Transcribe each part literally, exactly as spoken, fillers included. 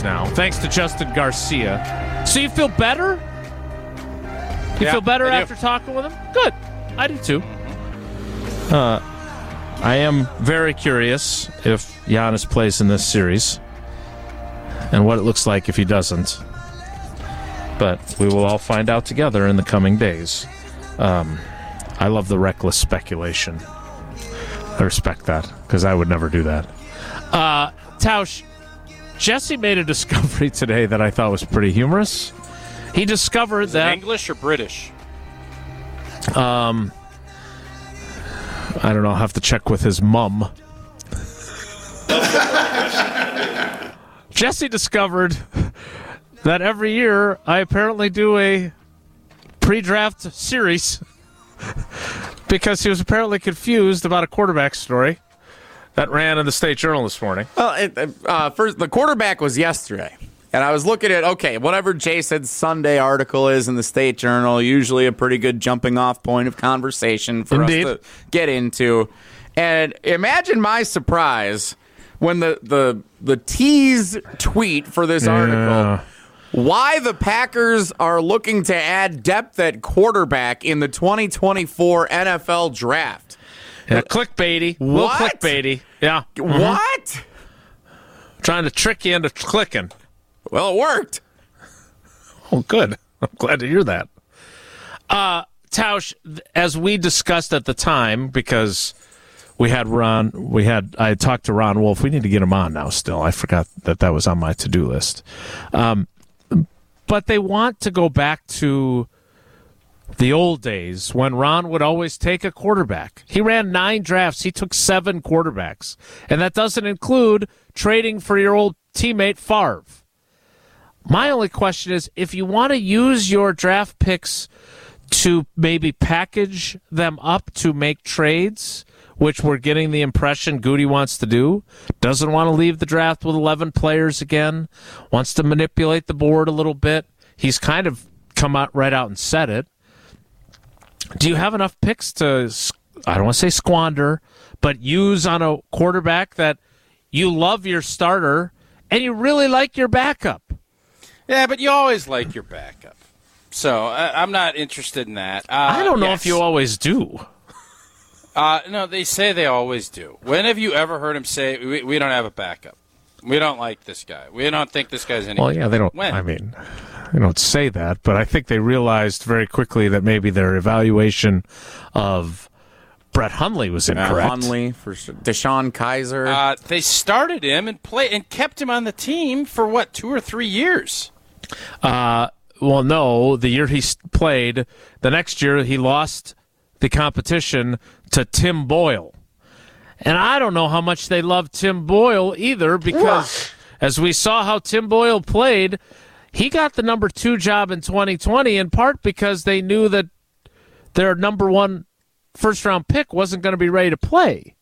days now, thanks to Justin Garcia. So you feel better? You yeah, feel better I after talking with him? Good. I do too. Uh, I am very curious if Giannis plays in this series and what it looks like if he doesn't. But we will all find out together in the coming days. Um, I love the reckless speculation. I respect that because I would never do that. Uh, Tausch, Jesse made a discovery today that I thought was pretty humorous. He discovered Is that it English or British? Um, I don't know. I'll have to check with his mum. Jesse discovered that every year I apparently do a pre-draft series because he was apparently confused about a quarterback story that ran in the State Journal this morning. Well, it, uh, first, the quarterback was yesterday. And I was looking at, okay, whatever Jason's Sunday article is in the State Journal, usually a pretty good jumping off point of conversation for Indeed. us to get into. And imagine my surprise when the, the, the tease tweet for this Yeah. article, why the Packers are looking to add depth at quarterback in the twenty twenty-four N F L draft. Yeah, clickbaity. Little What? clickbaity. Yeah. Mhm. What? Trying to trick you into clicking. Well, it worked. Oh, good. I'm glad to hear that. Uh, Tausch, as we discussed at the time, because we had Ron, we had I had talked to Ron Wolf. We need to get him on now. Still, I forgot that that was on my to-do list. Um, but they want to go back to the old days when Ron would always take a quarterback. He ran nine drafts. He took seven quarterbacks, and that doesn't include trading for your old teammate Favre. My only question is, if you want to use your draft picks to maybe package them up to make trades, which we're getting the impression Goody wants to do, doesn't want to leave the draft with eleven players again, wants to manipulate the board a little bit. He's kind of come out right out and said it. Do you have enough picks to, I don't want to say squander, but use on a quarterback that you love your starter and you really like your backup? Yeah, but you always like your backup. So I, I'm not interested in that. Uh, I don't know yes. if you always do. Uh, no, they say they always do. When have you ever heard him say, we, we don't have a backup? We don't like this guy. We don't think this guy's any Well, yeah, they don't. When? I mean, they don't say that, but I think they realized very quickly that maybe their evaluation of Brett Hundley was incorrect. Uh, Hundley for sure. Deshaun Kaiser. Uh, they started him and play and kept him on the team for, what, two or three years? Uh, well, no, the year he s- played, the next year he lost the competition to Tim Boyle. And I don't know how much they love Tim Boyle either, because as we saw how Tim Boyle played, he got the number two job in twenty twenty in part because they knew that their number one first-round pick wasn't going to be ready to play.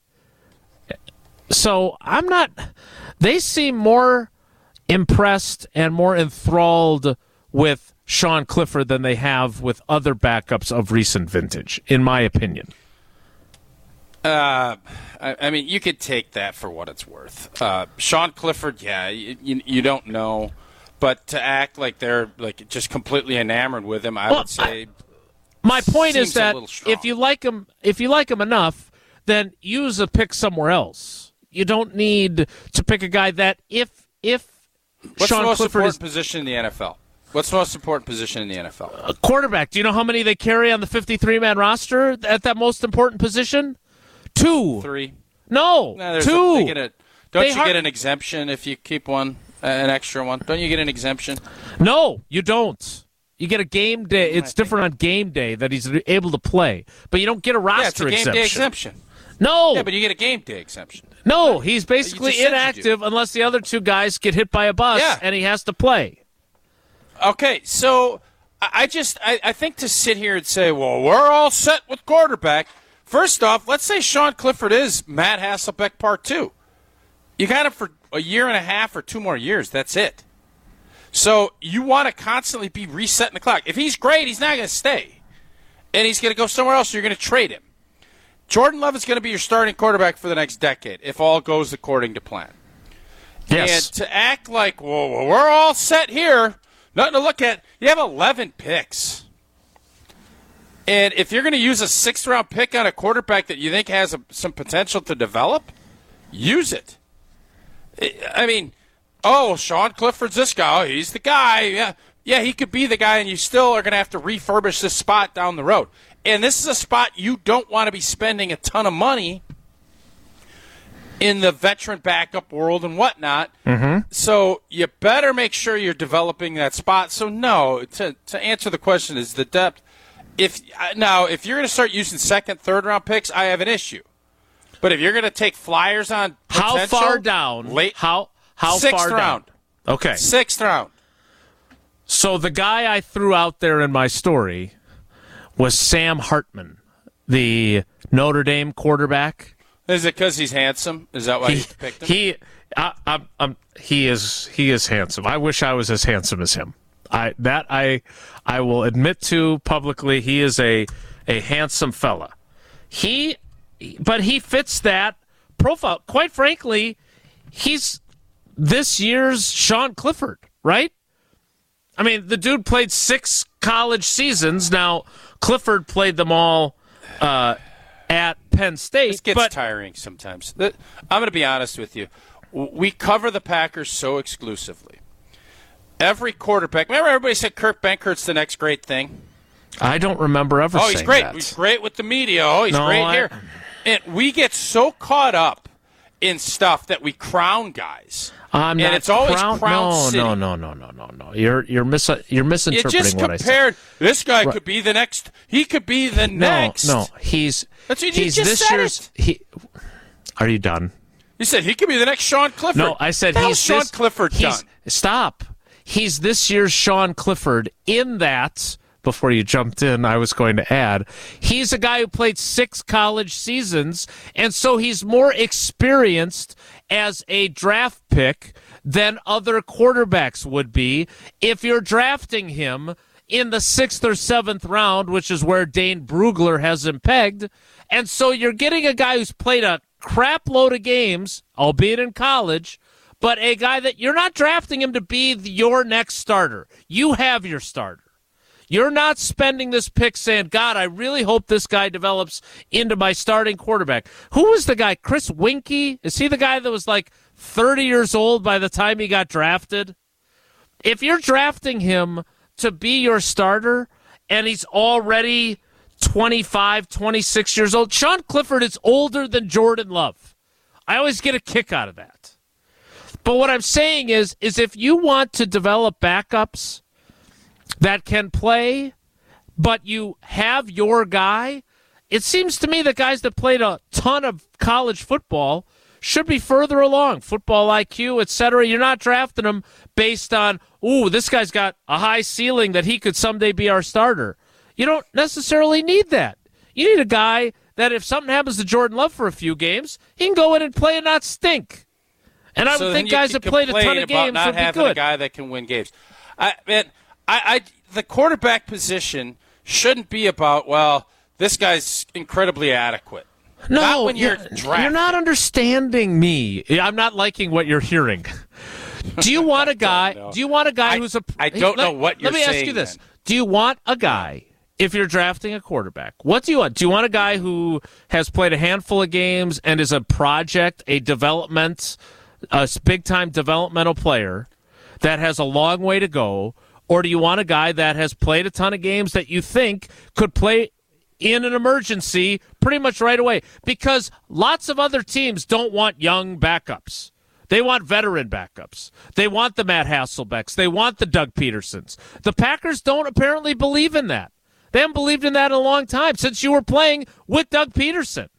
So I'm not – they seem more impressed and more enthralled with Sean Clifford than they have with other backups of recent vintage, in my opinion. Uh, I, I mean, you could take that for what it's worth. Uh, Sean Clifford, yeah, you, you, you don't know, but to act like they're like just completely enamored with him, I Well, would say. I, my point is seems a that little strong. if you like him, if you like him enough, then use a pick somewhere else. You don't need to pick a guy that if if What's Sean the most Clifford important is position in the N F L? What's the most important position in the N F L? a quarterback, do you know how many they carry on the fifty-three man roster at that most important position? Two. Three. No, No, there's two. A, they get a, don't They you har- get an exemption if you keep one, uh, an extra one? Don't you get an exemption? No, you don't. You get a game day. It's different on game day that he's able to play, but you don't get a roster Yeah, it's a game exemption. day exemption. No, Yeah, but you get a game day exemption. no, he's basically just said you do. inactive unless the other two guys get hit by a bus Yeah. and he has to play. Okay, so I I just I, I think to sit here and say, well, we're all set with quarterback. First off, let's say Sean Clifford is Matt Hasselbeck Part Two. You got him for a year and a half or two more years. That's it. So you want to constantly be resetting the clock. If he's great, he's not going to stay, and he's going to go somewhere else. So you're going to trade him. Jordan Love is going to be your starting quarterback for the next decade if all goes according to plan. Yes. And to act like, well, well, we're all set here, nothing to look at. You have eleven picks. And if you're going to use a sixth-round pick on a quarterback that you think has a, some potential to develop, use it. I mean, oh, Sean Clifford's this guy. Oh, he's the guy. Yeah, yeah, he could be the guy, and you still are going to have to refurbish this spot down the road. And this is a spot you don't want to be spending a ton of money in the veteran backup world and whatnot. Mm-hmm. So you better make sure you're developing that spot. So, no, to, to answer the question is the depth. If Now, if you're going to start using second, third-round picks, I have an issue. But if you're going to take flyers on potential, how far down? Late, how how sixth far round. down? Okay, sixth round. So the guy I threw out there in my story was Sam Hartman, the Notre Dame quarterback. Is it because he's handsome? Is that why He you picked him? he I, I'm, I'm, he is he is handsome. I wish I was as handsome as him. I that I I will admit to publicly. He is a a handsome fella. He. But he fits that profile. Quite frankly, he's this year's Sean Clifford, right? I mean, the dude played six college seasons. Now, Clifford played them all uh, at Penn State. This gets but, tiring sometimes. I'm going to be honest with you. We cover the Packers so exclusively. Every quarterback, remember everybody said Kurt Benkert's the next great thing? I don't remember ever oh, saying he's great. that. He's great with the media. Oh, he's No, great I- here. And we get so caught up in stuff that we crown guys. I'm and not it's always crown, Crown no, City. No, no, no, no, no, no. You're you're mis you're You misinterpreting just what I said. compared. This guy could be the next. He could be the next. No, no. He's That's what you he's just this said year's. it. He. Are you done? You said he could be the next Sean Clifford. No, I said What the he's hell's Sean this, Clifford he's, done. Stop. He's this year's Sean Clifford in that, before you jumped in, I was going to add, he's a guy who played six college seasons, and so he's more experienced as a draft pick than other quarterbacks would be if you're drafting him in the sixth or seventh round, which is where Dane Brugler has him pegged. And so you're getting a guy who's played a crap load of games, albeit in college, but a guy that you're not drafting him to be your next starter. You have your starter. You're not spending this pick saying, God, I really hope this guy develops into my starting quarterback. Who was the guy? Chris Winkie? Is he the guy that was like thirty years old by the time he got drafted? If you're drafting him to be your starter and he's already twenty-five, twenty-six years old, Sean Clifford is older than Jordan Love. I always get a kick out of that. But what I'm saying is, is if you want to develop backups that can play, but you have your guy, it seems to me that guys that played a ton of college football should be further along, football I Q, et cetera. You're not drafting them based on, ooh, this guy's got a high ceiling that he could someday be our starter. You don't necessarily need that. You need a guy that if something happens to Jordan Love for a few games, he can go in and play and not stink. And I So would then think you guys can that played a ton complain of about games not would be having a good. guy that can win games. I man, I, I the quarterback position shouldn't be about, well, this guy's incredibly adequate. No, not when you're you're, drafting. you're not understanding me. I'm not liking what you're hearing. Do you want a guy? know. Do you want a guy I- who's a? I don't let, know what you're Let me ask saying you this: then. Do you want a guy? If you're drafting a quarterback, what do you want? Do you want a guy who has played a handful of games and is a project, a development, a big-time developmental player that has a long way to go, or do you want a guy that has played a ton of games that you think could play in an emergency pretty much right away? Because lots of other teams don't want young backups. They want veteran backups. They want the Matt Hasselbecks. They want the Doug Petersons. The Packers don't apparently believe in that. They haven't believed in that in a long time, since you were playing with Doug Peterson.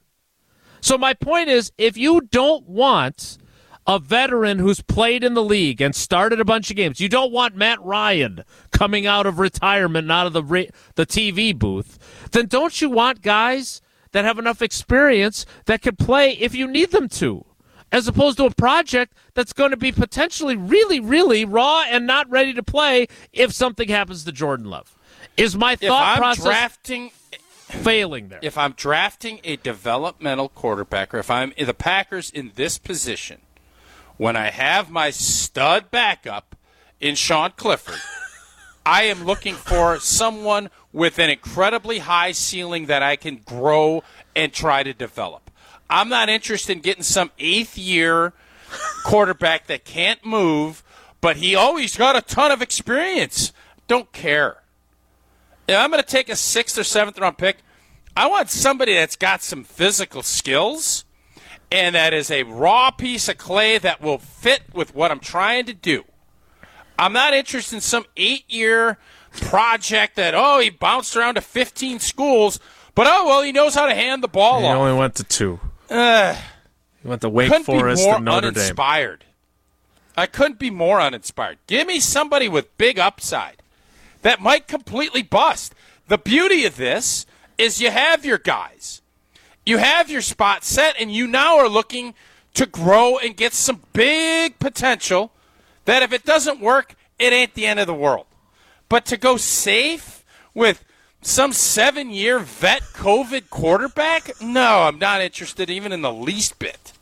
So my point is, if you don't want a veteran who's played in the league and started a bunch of games, you don't want Matt Ryan coming out of retirement and out of the re- the T V booth, then don't you want guys that have enough experience that can play if you need them to, as opposed to a project that's going to be potentially really, really raw and not ready to play if something happens to Jordan Love? Is my If thought I'm process drafting, failing there? if I'm drafting a developmental quarterback, or if I'm the Packers in this position, when I have my stud backup in Sean Clifford, I am looking for someone with an incredibly high ceiling that I can grow and try to develop. I'm not interested in getting some eighth-year quarterback that can't move, but he always got a ton of experience. Don't care. If I'm going to take a sixth or seventh round pick, I want somebody that's got some physical skills and that is a raw piece of clay that will fit with what I'm trying to do. I'm not interested in some eight-year project that, oh, he bounced around to fifteen schools, but, oh, well, he knows how to hand the ball He off. only went to two. Uh, He went to Wake couldn't Forest be more and Notre Dame. uninspired. I couldn't be more uninspired. Give me somebody with big upside that might completely bust. The beauty of this is you have your guys. You have your spot set, and you now are looking to grow and get some big potential that if it doesn't work, it ain't the end of the world. But to go safe with some seven-year vet COVID quarterback, no, I'm not interested even in the least bit.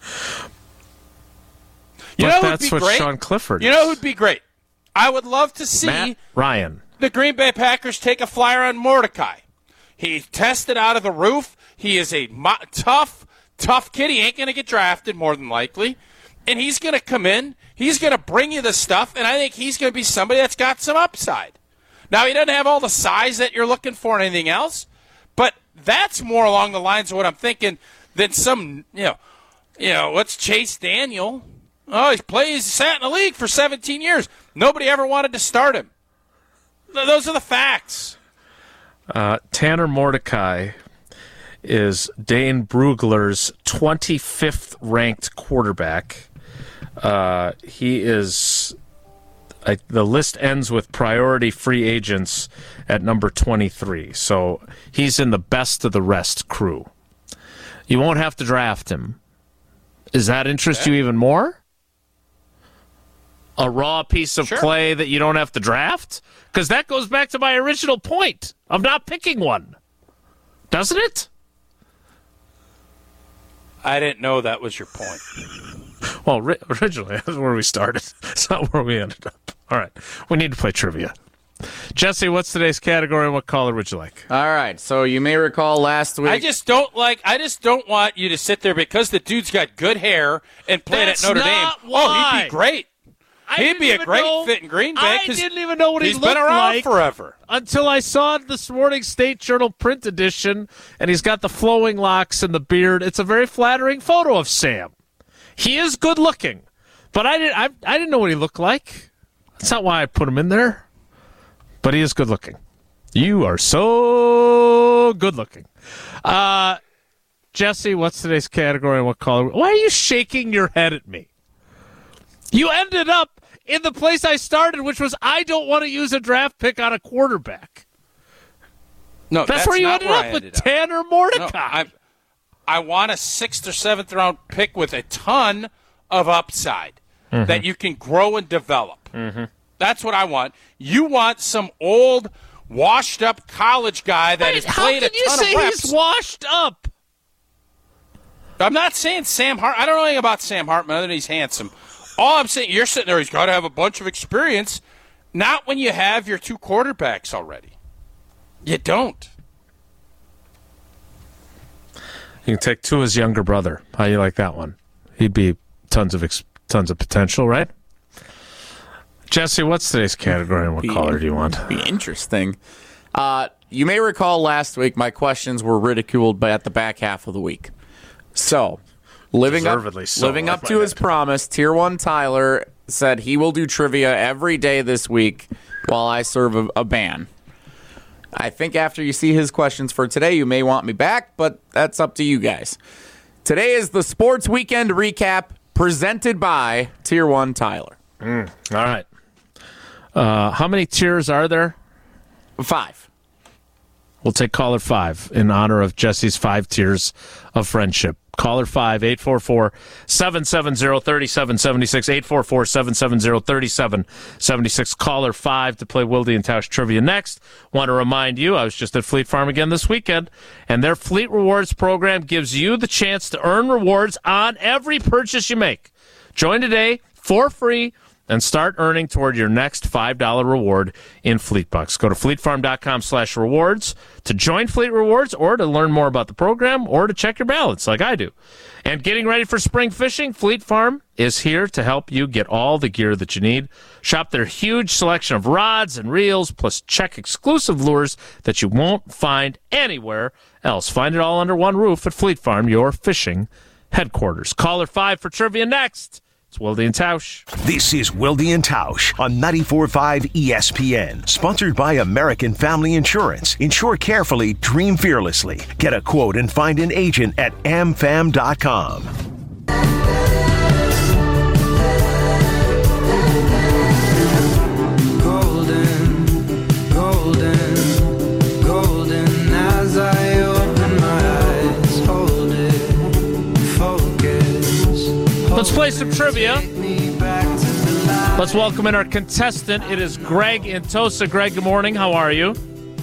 You But know who'd that's be what great? Sean Clifford You is. know who'd be great? I would love to see Matt Ryan. the Green Bay Packers take a flyer on Mordecai. He tested out of the roof. He is a mo- tough, tough kid. He ain't going to get drafted, more than likely. And he's going to come in. He's going to bring you the stuff, and I think he's going to be somebody that's got some upside. Now, he doesn't have all the size that you're looking for and anything else, but that's more along the lines of what I'm thinking than some, you know, you know, what's Chase Daniel? Oh, he's played, he's sat in the league for seventeen years. Nobody ever wanted to start him. Th- Those are the facts. Uh, Tanner Mordecai is Dane Brugler's twenty-fifth ranked quarterback. Uh, he is I, the list ends with priority free agents at number twenty-three. So he's in the best of the rest crew. You won't have to draft him. Does that interest you even more? A raw piece of Sure. clay that you don't have to draft? Because that goes back to my original point of not picking one. Doesn't it? I didn't know that was your point. Well, ri- originally, that's where we started. It's not where we ended up. All right. We need to play trivia. Jesse, what's today's category and what caller would you like? All right, so you may recall last week. I just don't like. I just don't want you to sit there because the dude's got good hair and played That's at Notre not Dame. why. Oh, he'd be great. I He'd didn't be a even great know- fit in Green Bay. I 'cause didn't even know what he he's looked been around like forever. until I saw this morning's State Journal print edition, and he's got the flowing locks and the beard. It's a very flattering photo of Sam. He is good looking, but I didn't. I, I didn't know what he looked like. That's not why I put him in there. But he is good looking. You are so good looking. Uh, Jesse, what's today's category and what caller? Why are you shaking your head at me? You ended up in the place I started, which was I don't want to use a draft pick on a quarterback. No, That's, that's where you not ended where up I with ended up. Tanner No, Mordecai. I, I want a sixth or seventh round pick with a ton of upside Mm-hmm. that you can grow and develop. Mm-hmm. That's what I want. You want some old, washed up college guy that Wait, has how played can a you ton say of reps. he's washed up? I'm not saying Sam Hart. I don't know anything about Sam Hartman other than he's handsome. All I'm saying, you're sitting there, he's got to have a bunch of experience. Not when you have your two quarterbacks already. You don't. You can take Tua's younger brother. How you like that one? He'd be tons of ex- tons of potential, right? Jesse, what's today's category and what Be- caller do you want? Be interesting. Uh, you may recall last week my questions were ridiculed by at the back half of the week. So, living up, Deservedly so, living I up to might his add. promise, Tier One Tyler said he will do trivia every day this week while I serve a, a ban. I think after you see his questions for today, you may want me back, but that's up to you guys. Today is the Sports Weekend Recap presented by Tier One Tyler. All right. Uh, how many tiers are there? Five. We'll take caller five in honor of Jesse's five tiers of friendship. Caller five, eight four four, seven seven zero, three seven seven six, eight four four, seven seven zero, three seven seven six. Caller five to play Wilde and Tausch Trivia next. Want to remind you, I was just at Fleet Farm again this weekend, and their Fleet Rewards program gives you the chance to earn rewards on every purchase you make. Join today for free and start earning toward your next five dollars reward in Fleet Bucks. Go to fleetfarm.com slash rewards to join Fleet Rewards or to learn more about the program or to check your balance like I do. And getting ready for spring fishing, Fleet Farm is here to help you get all the gear that you need. Shop their huge selection of rods and reels, plus check exclusive lures that you won't find anywhere else. Find it all under one roof at Fleet Farm, your fishing headquarters. Caller five for trivia next. It's Wilde and Tausch. This is Wilde and Tausch on ninety-four point five E S P N. Sponsored by American Family Insurance. Insure carefully, dream fearlessly. Get a quote and find an agent at a m fam dot com. Golden, golden, golden as I open my eyes. Hold it, focus. Let's play some trivia. Let's welcome in our contestant. It is Greg in Tosa. Greg, good morning. How are you?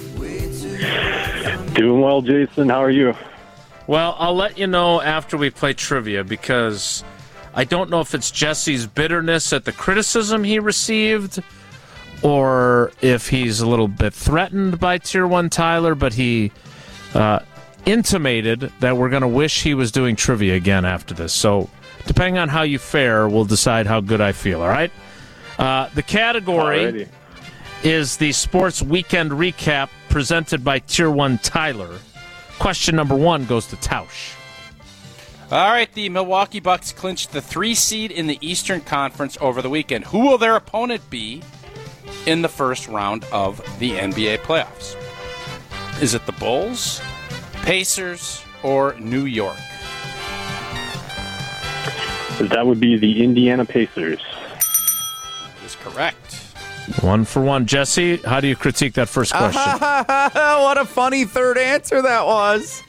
Doing well, Jason. How are you? Well, I'll let you know after we play trivia because I don't know if it's Jesse's bitterness at the criticism he received or if he's a little bit threatened by Tier one Tyler, but he uh, intimated that we're going to wish he was doing trivia again after this. So depending on how you fare, we'll decide how good I feel, all right? Uh, the category Alrighty. is the Sports Weekend Recap presented by Tier one Tyler. Question number one goes to Tausch. All right, the Milwaukee Bucks clinched the three seed in the Eastern Conference over the weekend. Who will their opponent be in the first round of the N B A playoffs? Is it the Bulls, Pacers, or New York? That would be the Indiana Pacers. That is correct. One for one. Jesse, how do you critique that first question? What a funny third answer that was.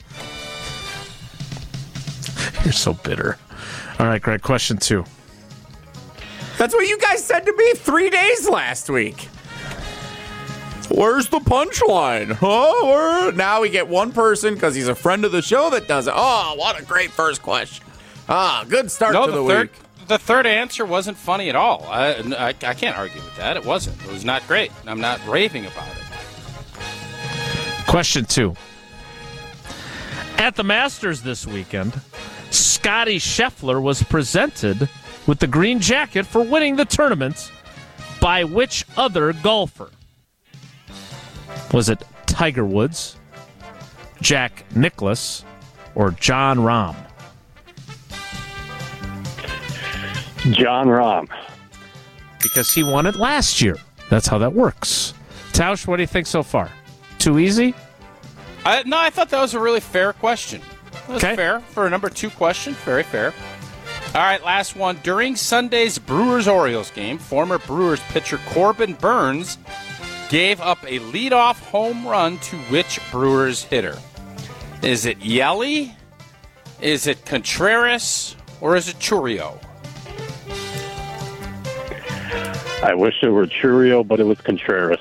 You're so bitter. All right, Greg, question two. That's what you guys said to me three days last week. Where's the punchline? Oh, where? Now we get one person because he's a friend of the show that does it. Oh, what a great first question. Ah, good start No, to the, the, third, week. the third answer wasn't funny at all. I, I, I can't argue with that. It wasn't. It was not great. I'm not raving about it. Question two. At the Masters this weekend, Scotty Scheffler was presented with the green jacket for winning the tournament by which other golfer? Was it Tiger Woods, Jack Nicklaus, or John Rahm? John Rahm. Because he won it last year. That's how that works. Tausch, what do you think so far? Too easy? I, no, I thought that was a really fair question. That was Okay. fair for a number two question. Very fair. All right, last one. During Sunday's Brewers-Orioles game, former Brewers pitcher Corbin Burns gave up a leadoff home run to which Brewers hitter? Is it Yelly? Is it Contreras? Or is it Churio? I wish it were Churio, but it was Contreras.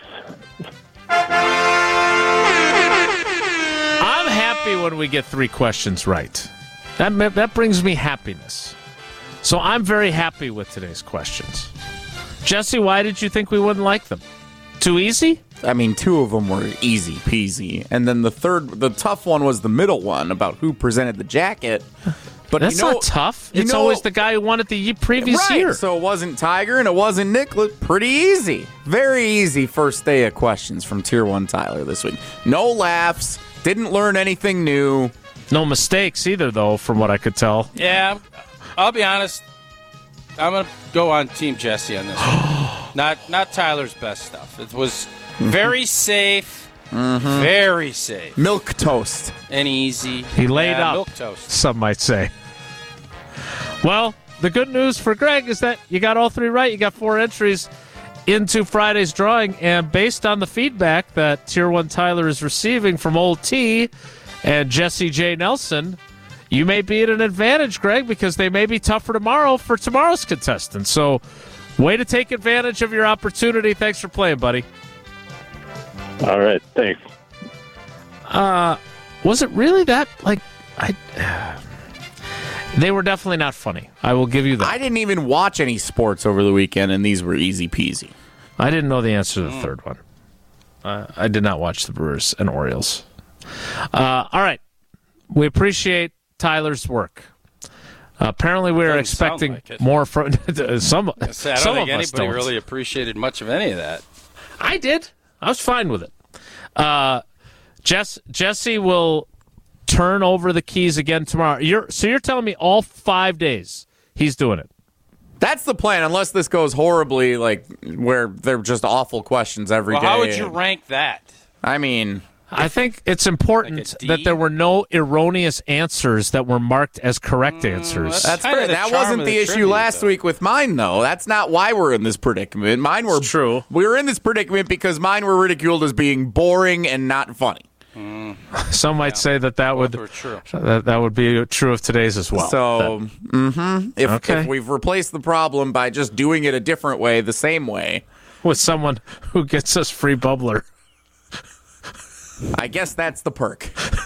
I'm happy when we get three questions right. That ma- that brings me happiness. So I'm very happy with today's questions. Jesse, why did you think we wouldn't like them? Too easy? I mean, two of them were easy peasy. And then the third, the tough one was the middle one about who presented the jacket. But That's you know, not tough. you It's know- always the guy who won it the ye- previous right. year. So it wasn't Tiger and it wasn't Nicholas. Pretty easy. Very easy first day of questions from Tier one Tyler this week. No laughs. Didn't learn anything new. No mistakes either, though, from what I could tell. Yeah, I'll be honest. I'm going to go on Team Jesse on this one. Not not Tyler's best stuff. It was very safe, very safe, Milk toast. and easy. He laid Yeah, up, milk toast. some might say. Well, the good news for Greg is that you got all three right. You got four entries into Friday's drawing, and based on the feedback that Tier one Tyler is receiving from Old T and Jesse J. Nelson, you may be at an advantage, Greg, because they may be tougher tomorrow for tomorrow's contestant. So, way to take advantage of your opportunity. Thanks for playing, buddy. All right, thanks. Was it really that, like, I... They were definitely not funny. I will give you that. I didn't even watch any sports over the weekend, and these were easy peasy. I didn't know the answer to the third one. Uh, I did not watch the Brewers and Orioles. Uh, all right. We appreciate Tyler's work. Uh, apparently, we were Doesn't sound expecting like it. more from some. I say, I don't some think of us anybody don't. really appreciated much of any of that. I did. I was fine with it. Uh, Jess, Jesse will turn over the keys again tomorrow. You're so you're telling me all five days he's doing it. That's the plan, unless this goes horribly, like where they're just awful questions every Well, day. how would you rank that? I mean, I think it's important Like a D? that there were no erroneous answers that were marked as correct answers. that's Kinda fair. the That charm wasn't of the, the issue trivia, last though. week with mine, though. That's not why we're in this predicament. Mine were It's true. We were in this predicament because mine were ridiculed as being boring and not funny. Some might say that that would were true. that, that would be true of today's as well. So, mm-hmm, if, Okay. if we've replaced the problem by just doing it a different way, the same way, with someone who gets us free bubbler. I guess that's the perk.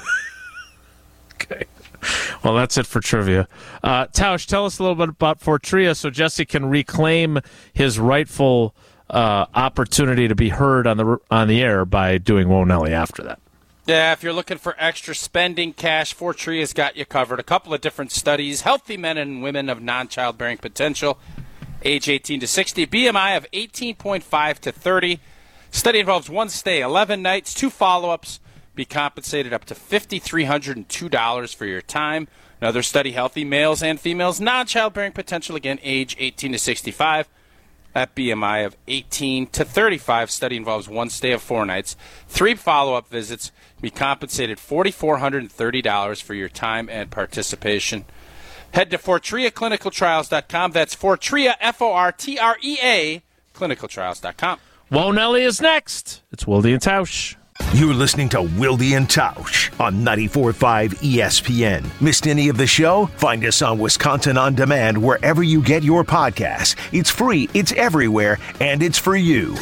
Okay. Well, that's it for trivia. Uh, Tausch, tell us a little bit about Fortria so Jesse can reclaim his rightful uh, opportunity to be heard on the on the air by doing Whoa Nelly after that. Yeah, if you're looking for extra spending cash, Fortria's got you covered. A couple of different studies. Healthy men and women of non-childbearing potential, age eighteen to sixty, B M I of eighteen point five to thirty. Study involves one stay, eleven nights, two follow-ups. Be compensated up to five thousand three hundred two dollars for your time. Another study, healthy males and females, non-childbearing potential, again, age eighteen to sixty-five. At B M I of eighteen to thirty-five, study involves one stay of four nights, three follow-up visits. Be compensated four thousand four hundred thirty dollars for your time and participation. Head to Fortria Clinical Trials dot com. That's Fortria, F O R T R E A, Clinical Trials dot com. Whoa Nelly is next. It's Wilde and Tausch. You're listening to Wilde and Tausch on ninety-four point five E S P N. Missed any of the show? Find us on Wisconsin On Demand wherever you get your podcasts. It's free, it's everywhere, and it's for you.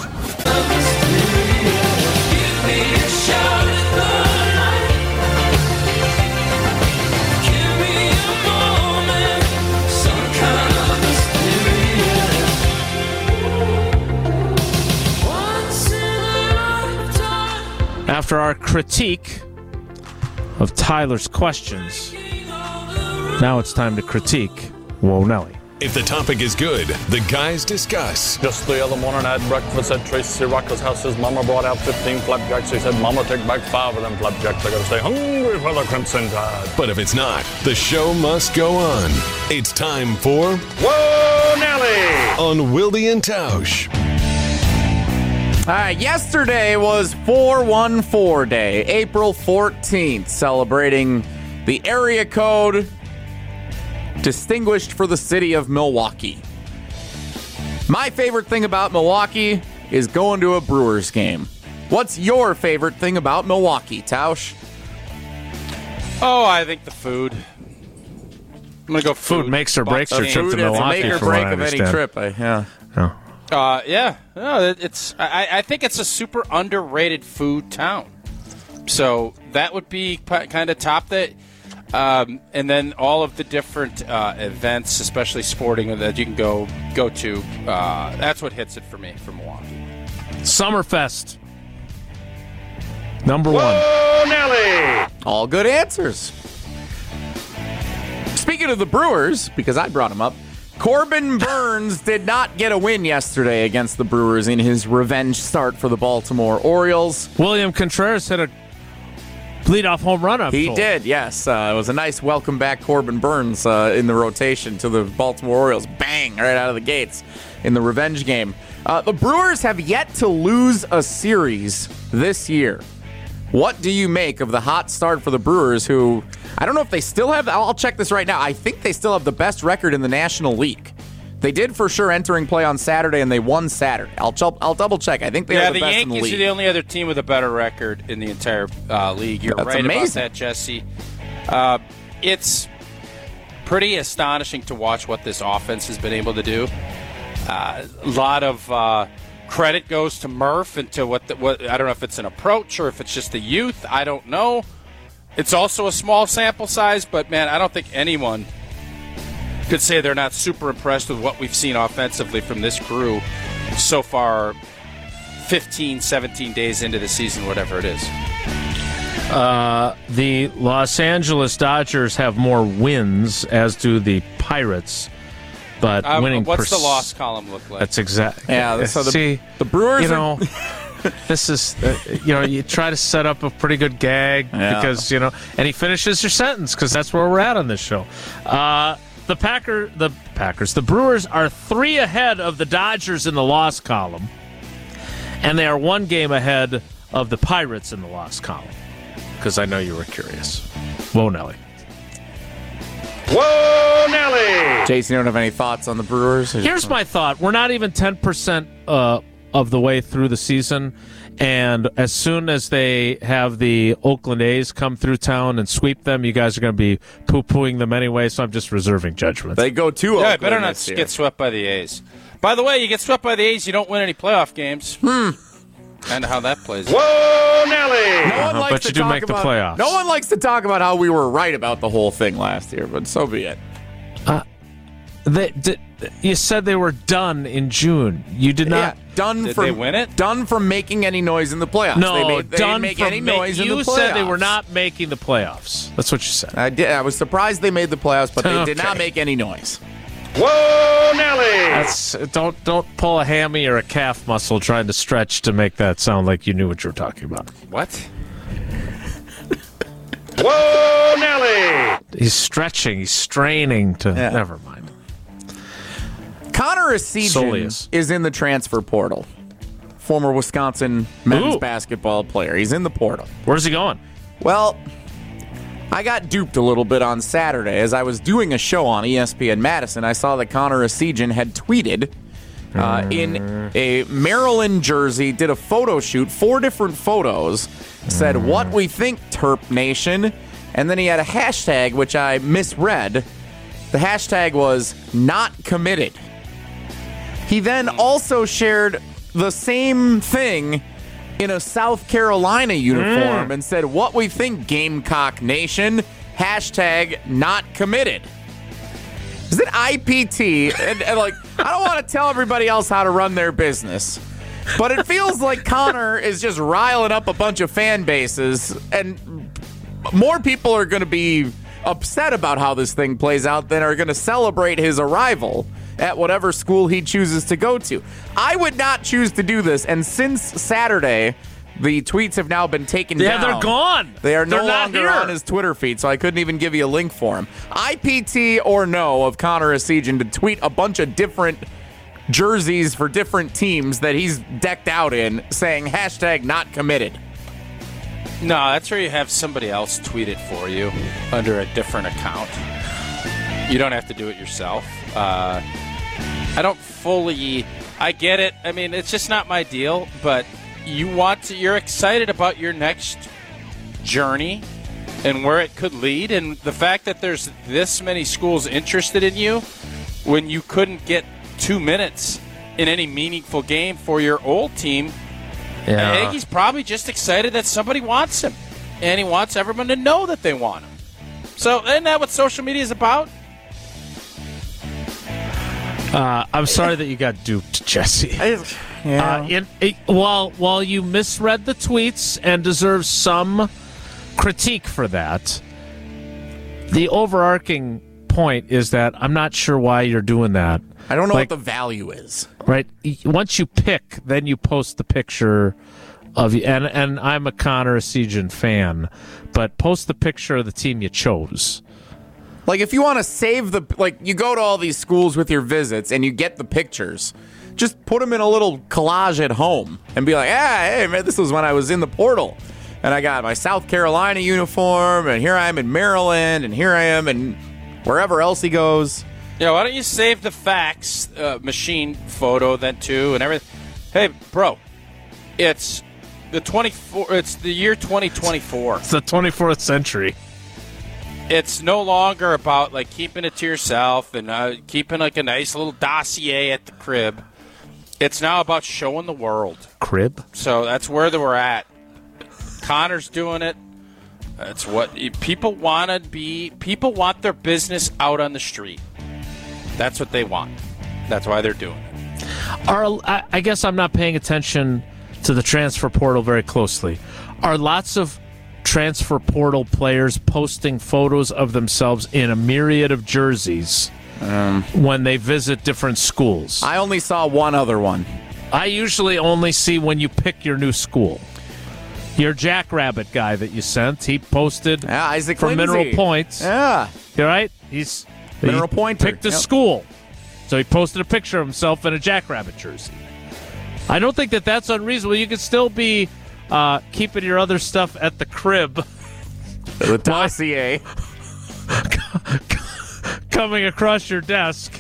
After our critique of Tyler's questions, now it's time to critique Whoa Nelly. If the topic is good, the guys discuss. Just the other morning I had breakfast at Tracy Rocker's house. His mama brought out fifteen flapjacks. He said, Mama, take back five of them flapjacks. I gotta stay hungry for the Crimson Tide. But if it's not, the show must go on. It's time for Whoa, Nelly! On Wilde and Tausch. All right, yesterday was four one four Day, April fourteenth, celebrating the area code distinguished for the city of Milwaukee. My favorite thing about Milwaukee is going to a Brewers game. What's your favorite thing about Milwaukee, Tausch? Oh, I think the food. I'm going to go food. Food makes or breaks your Bucks trip game. to Food is a Milwaukee, make or from what break I of any understand. trip. I, yeah. Oh. Uh, yeah, no, it- it's. I, I think it's a super underrated food town. So that would be kind of top that, um, and then all of the different uh, events, especially sporting, that you can go go to. Uh, that's what hits it for me for Milwaukee. Summerfest. Number one. Whoa, Nelly! All good answers. Speaking of the Brewers, because I brought him up, Corbin Burns did not get a win yesterday against the Brewers in his revenge start for the Baltimore Orioles. William Contreras hit a leadoff home run. I'm He told. did, yes. Uh, it was a nice welcome back Corbin Burns uh, in the rotation to the Baltimore Orioles. Bang, right out of the gates in the revenge game. Uh, the Brewers have yet to lose a series this year. What do you make of the hot start for the Brewers, who, I don't know if they still have, I'll I'll check this right now. I think they still have the best record in the National League. They did for sure entering play on Saturday, and they won Saturday. I'll, ch- I'll double check. I think they Yeah, are the, the best Yankees in the league. are the only other team with a better record in the entire uh, league. You're That's right about amazing. that, Jesse. Uh, it's pretty astonishing to watch what this offense has been able to do. Uh, a lot of uh, credit goes to Murph and to what, the, what I don't know if it's an approach or if it's just the youth. I don't know. It's also a small sample size, but man, I don't think anyone could say they're not super impressed with what we've seen offensively from this crew so far, fifteen, seventeen days into the season, whatever it is. Uh, the Los Angeles Dodgers have more wins, as do the Pirates. But Um, winning what's pers- the loss column look like? That's exactly. Yeah, so the, See, the Brewers you are- know, this is, uh, you know, you try to set up a pretty good gag Yeah. because, you know, and he finishes your sentence because that's where we're at on this show. Uh, the Packer, the Packers, the Brewers are three ahead of the Dodgers in the loss column, and they are one game ahead of the Pirates in the loss column. Because I know you were curious. Whoa, Nelly. Whoa, Nelly! Jason, you don't have any thoughts on the Brewers? Here's my thought. We're not even ten percent uh, of the way through the season, and as soon as they have the Oakland A's come through town and sweep them, you guys are going to be poo-pooing them anyway, so I'm just reserving judgment. They go to Yeah, Oakland better not this year. get swept by the A's. By the way, you get swept by the A's, you don't win any playoff games. Hmm. Kind of how that plays. Whoa, Nelly! No one Uh-huh, likes but to you do talk make the about- playoffs. No one likes to talk about how we were right about the whole thing last year, but so be it. They, did, you said they were done in June. You did Yeah, not. done Did from they win it? Done from making any noise in the playoffs. No, they, made, they done didn't make from any ma- noise in the You playoffs. said they were not making the playoffs. That's what you said. I did. I was surprised they made the playoffs, but they did not Okay. make any noise. Whoa, Nelly! That's don't don't pull a hammy or a calf muscle trying to stretch to make that sound like you knew what you were talking about. What? Whoa, Nelly! He's stretching. He's straining to. Yeah. Never mind. Connor Essegian Soleus. is in the transfer portal. Former Wisconsin men's Ooh. basketball player. He's in the portal. Where's he going? Well, I got duped a little bit on Saturday. As I was doing a show on E S P N Madison, I saw that Connor Essegian had tweeted uh, in a Maryland jersey, did a photo shoot, four different photos, said, "What we think, Terp Nation," and then he had a hashtag, which I misread. The hashtag was not committed. He then also shared the same thing in a South Carolina uniform and said, "What we think, Gamecock Nation, hashtag not committed." Is it I P T? And, and like, I don't want to tell everybody else how to run their business, but it feels like Connor is just riling up a bunch of fan bases, and more people are going to be upset about how this thing plays out than are going to celebrate his arrival at whatever school he chooses to go to. I would not choose to do this, and since Saturday, the tweets have now been taken Yeah, down. they're gone. They are They're no not longer here. on his Twitter feed, so I couldn't even give you a link for him. I P T or no of Connor Essegian to tweet a bunch of different jerseys for different teams that he's decked out in, saying hashtag not committed. No, that's where you have somebody else tweet it for you under a different account. You don't have to do it yourself. Uh, I don't fully. I get it. I mean, it's just not my deal. But you want to. You're excited about your next journey and where it could lead, and the fact that there's this many schools interested in you when you couldn't get two minutes in any meaningful game for your old team. I think he's probably just excited that somebody wants him, and he wants everyone to know that they want him. So, isn't that what social media is about? Uh, I'm sorry that you got duped, Jesse. Yeah. Uh, in, it, while while you misread the tweets and deserve some critique for that, the overarching point is that I'm not sure why you're doing that. I don't know like- what the value is. Right? Once you pick, then you post the picture of you. And, and I'm a Connor Essegian fan, but post the picture of the team you chose. Like, if you want to save the, like, you go to all these schools with your visits and you get the pictures, just put them in a little collage at home and be like, ah, hey, man, this was when I was in the portal. And I got my South Carolina uniform, and here I am in Maryland, and here I am in wherever else he goes. Yeah, why don't you save the fax uh, machine photo then too and everything? Hey, bro, it's the twenty-four. It's the year twenty twenty-four. It's the twenty-fourth century. It's no longer about like keeping it to yourself and uh, keeping like a nice little dossier at the crib. It's now about showing the world. Crib? So that's where they we're at. Connor's doing it. That's what people want to be. People want their business out on the street. That's what they want. That's why they're doing it. Are I, I guess I'm not paying attention to the transfer portal very closely. Are lots of transfer portal players posting photos of themselves in a myriad of jerseys um, when they visit different schools? I only saw one other one. I usually only see when you pick your new school. Your Jackrabbit guy that you sent, he posted yeah, Isaac for Lindsay. Mineral Points. Yeah. You're right? He's Mineral he Pointer. picked a Yep. school. So he posted a picture of himself in a Jackrabbit jersey. I don't think that that's unreasonable. You could still be uh, keeping your other stuff at the crib. The dossier. Coming across your desk.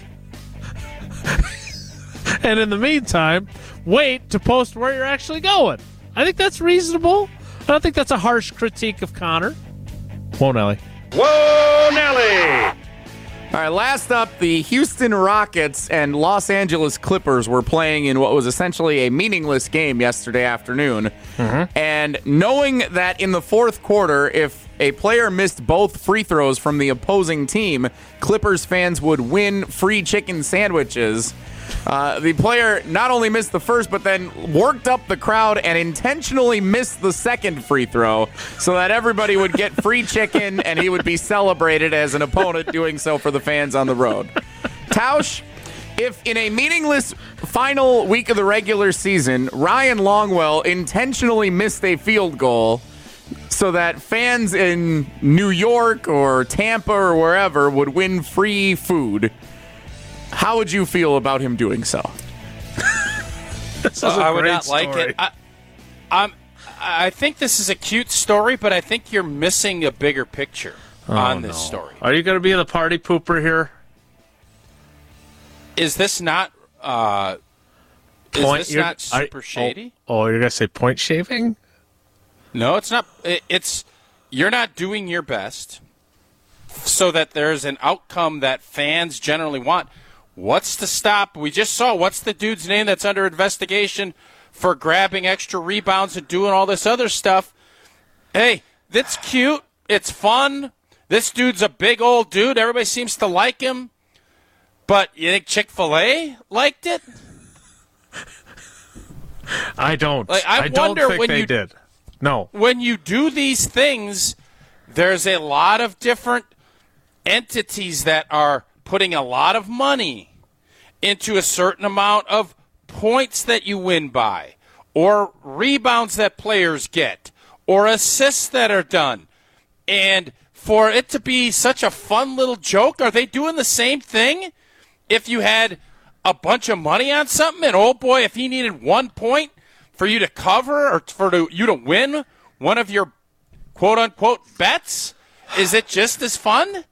And in the meantime, wait to post where you're actually going. I think that's reasonable. I don't think that's a harsh critique of Connor. Whoa, Nelly. Whoa, Nelly! All right, last up, the Houston Rockets and Los Angeles Clippers were playing in what was essentially a meaningless game yesterday afternoon. Mm-hmm. And knowing that in the fourth quarter, if a player missed both free throws from the opposing team, Clippers fans would win free chicken sandwiches. Uh, the player not only missed the first, but then worked up the crowd and intentionally missed the second free throw so that everybody would get free chicken and he would be celebrated as an opponent doing so for the fans on the road. Tausch, if in a meaningless final week of the regular season, Ryan Longwell intentionally missed a field goal so that fans in New York or Tampa or wherever would win free food, how would you feel about him doing so? This is Uh, a I would great not like story. it. I, I'm, I think this is a cute story, but I think you're missing a bigger picture Oh, on this no. story. Are you going to be the party pooper here? Is this not? Uh, is Point- this you're- not super I- shady? Oh, oh, you're going to say point shaving? No, it's not. It, it's you're not doing your best, so that there's an outcome that fans generally want. What's to stop? We just saw what's the dude's name that's under investigation for grabbing extra rebounds and doing all this other stuff. Hey, that's cute. It's fun. This dude's a big old dude. Everybody seems to like him. But you think Chick-fil-A liked it? I don't. Like, I I don't wonder think when they you- did. No. When you do these things, there's a lot of different entities that are putting a lot of money into a certain amount of points that you win by, or rebounds that players get, or assists that are done. And for it to be such a fun little joke, are they doing the same thing? If you had a bunch of money on something, and oh boy, if he needed one point for you to cover or for to, you to win one of your quote-unquote bets, is it just as fun?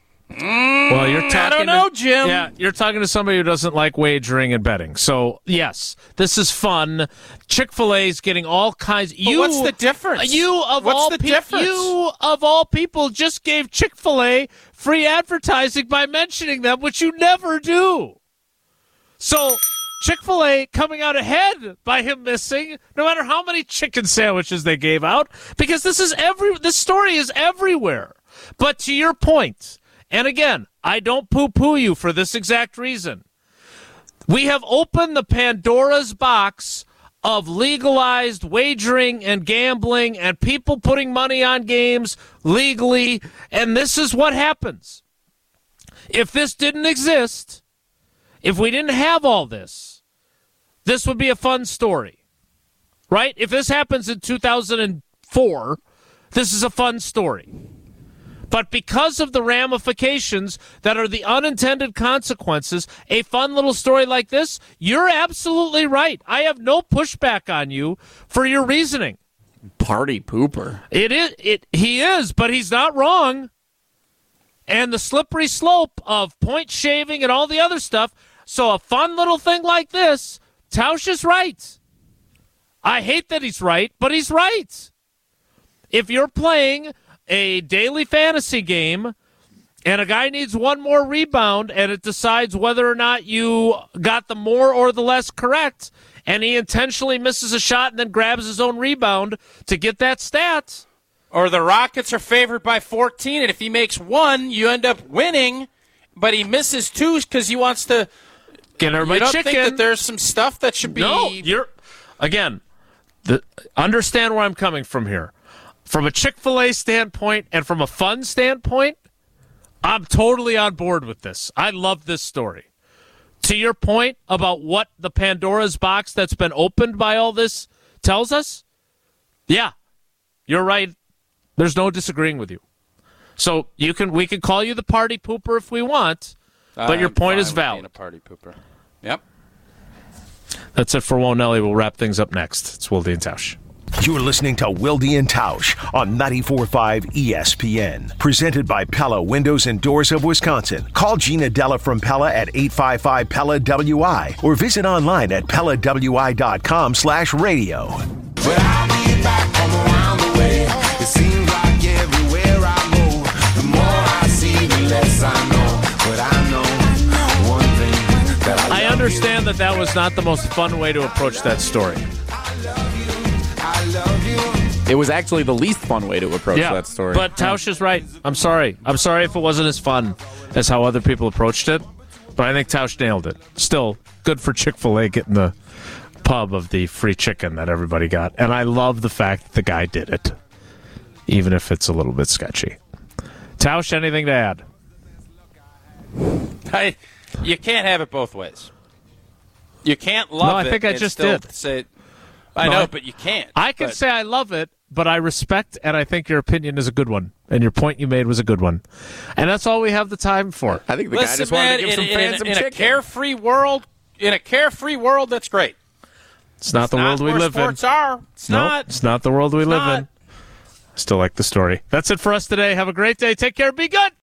Mm, Well, you're talking I don't know, to, Jim. Yeah, you're talking to somebody who doesn't like wagering and betting. So, yes, this is fun. Chick-fil-A's getting all kinds. But You, what's the difference? You of What's all the pe- difference? You of all people just gave Chick-fil-A free advertising by mentioning them, which you never do. So, Chick-fil-A coming out ahead by him missing, no matter how many chicken sandwiches they gave out, because this is every. This story is everywhere. But to your point. And again, I don't poo-poo you for this exact reason. We have opened the Pandora's box of legalized wagering and gambling and people putting money on games legally, and this is what happens. If this didn't exist, if we didn't have all this, this would be a fun story, right? If this happens in two thousand four, this is a fun story. But because of the ramifications that are the unintended consequences, a fun little story like this, you're absolutely right. I have no pushback on you for your reasoning. Party pooper. It is it he is, but he's not wrong. And the slippery slope of point shaving and all the other stuff. So a fun little thing like this, Tausch is right. I hate that he's right, but he's right. If you're playing a daily fantasy game and a guy needs one more rebound and it decides whether or not you got the more or the less correct, and he intentionally misses a shot and then grabs his own rebound to get that stat. Or the Rockets are favored by fourteen, and if he makes one, you end up winning but he misses two because he wants to Get everybody You don't chicken. think that there's some stuff that should be? No, you're again. The, understand where I'm coming from here. From a Chick-fil-A standpoint and from a fun standpoint, I'm totally on board with this. I love this story. To your point about what the Pandora's box that's been opened by all this tells us, yeah, you're right. There's no disagreeing with you. So you can we can call you the party pooper if we want, but I'm your point fine is with valid. being a party pooper. Yep. That's it for Wonelli. We'll wrap things up next. It's Wilde and Tausch. You're listening to Wilde and Tausch on ninety-four point five E S P N. Presented by Pella Windows and Doors of Wisconsin. Call Gina Della from Pella at eight five five Pella W I or visit online at Pella W I dot com slash radio. Well, I'll be back from around the way. It seems like everywhere I go, the more I see, the less I know. But I know one thing that I, I understand that that was not the most fun way to approach that story. I love you. It was actually the least fun way to approach Yeah, that story. but Tausch is right. I'm sorry. I'm sorry if it wasn't as fun as how other people approached it, but I think Tausch nailed it. Still, good for Chick-fil-A getting the pub of the free chicken that everybody got. And I love the fact that the guy did it, even if it's a little bit sketchy. Tausch, anything to add? I, you can't have it both ways. You can't love No, I it think I and just still did. Say, I No, know, I- but you can't. I can But- say I love it, but I respect and I think your opinion is a good one. And your point you made was a good one. And that's all we have the time for. I think the guy Listen, just wanted man, to give in, some in- fans in- some in chicken. a carefree world, in a carefree world, that's great. It's not the Not world we where live in. sports are. It's No, not. it's not the world we live not. in. Still like the story. That's it for us today. Have a great day. Take care. Be good.